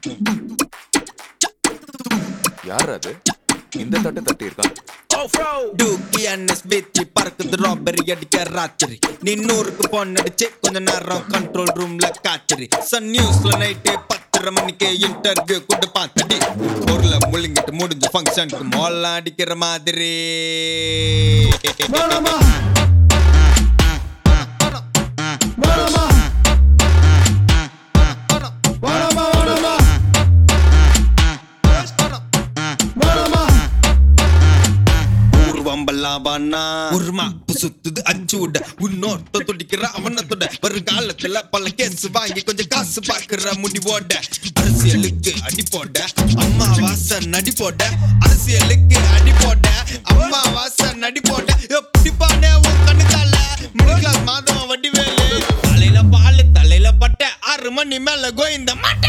யார் அது இந்த தட்டு தட்டி இருக்கான்? பறக்குது ராபரி அடிக்க ராத்திரி நீ 100க்கு போன் அடிச்சு கொஞ்ச நேரம் கண்ட்ரோல் ரூம்ல காய்ச்சரி சன் நியூஸ்ல நைட்டு 10:30 மணிக்கு இன்டர்வியூ கொண்டு பார்த்தடி பொருளை முழுங்கிட்டு முடிஞ்ச ஃபங்க்ஷனுக்கு மோல்லாம் அடிக்கிற மாதிரி உருமா புசுத்துது அச்சு விட உன்னோர்த்த துடிக்கிற அவனத்தோட ஒரு காலத்துல பல கேஸ் வாங்கி கொஞ்சம் காசு பாக்குற முடிவோட அரசியலுக்கு அடி போட அம்மா வாச நடி போட அரசியலுக்கு அடி போட அம்மா வாச நடி போட எப்படிப்பானே உன் கண்ணுக்கால மிடில் மாதம் வடிவேலு தலையில பால் தலையில பட்ட 6 மணி மேல கோயிந்த மாட்டேன்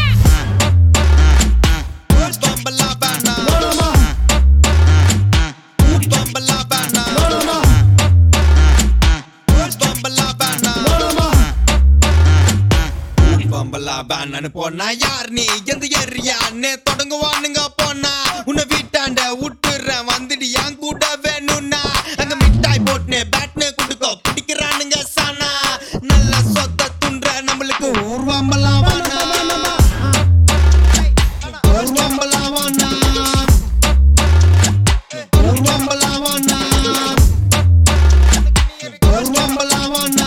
போனா யார் நீ எந்த ஏரியான்னு தொடங்குவானுங்க போனா உன்னை வீட்டாண்ட விட்டுறேன் வந்துடு என் கூட வேணும்னா அங்க மிட்டாய் போட்டுனே பேட்னு குடுக்கோ பிடிக்கிறானுங்க சானா நல்ல சொத்த துன்ற நம்மளுக்கு ஊர்வம்பலாம் வானா ஊர்வம்பலாம் வானா ஊர்வம்பலாம் வானா ஊர்வம்பலாம் வானா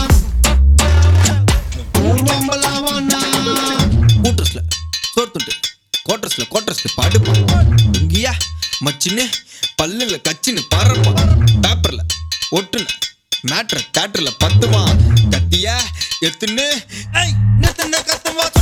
ஊர்வம்பலாம் வானா கூட்டர்ஸ்ல சோர்த்துட்டு கோட்டர்ஸ்ல பாடுப்பான் இங்கயா மச்சின்னு பல்லுல கச்சின்னு பறப்பான் பேப்பர்ல ஒட்டுன மேட்ர தேட்டர்ல பத்துவான் கத்தியா எத்துன்னு கத்துவா